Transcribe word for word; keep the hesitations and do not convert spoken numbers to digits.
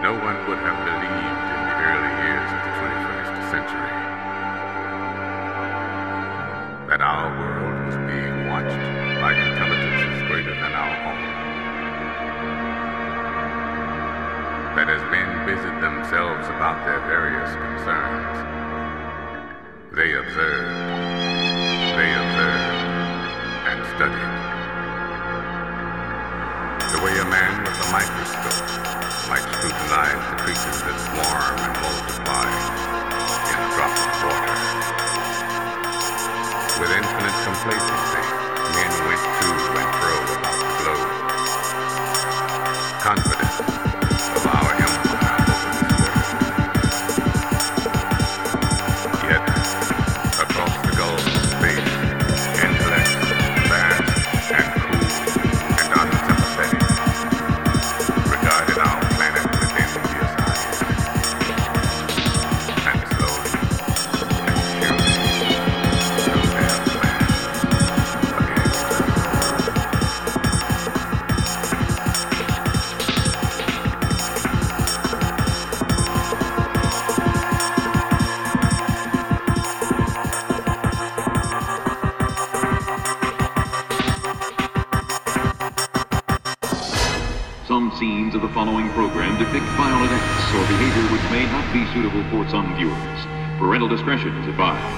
No one would have believed in the early years of the twenty-first century that our world was being watched by intelligences greater than our own. That as men busied themselves about their various concerns, they observed, they observed, and studied. The way a man with a microscope might scrutinize the creatures that swarm and multiply in drops of water. With infinite complacency, men went to and fro about the globe, confident of our empire over this world. Yet, across the gulf of space, intellect, vast and cool and unsympathetic, regarded our planet with envious eyes, and slowly and surely through their plans against us. Some scenes of the following program depict violent acts or behavior which may not be suitable for some viewers. Parental discretion is advised.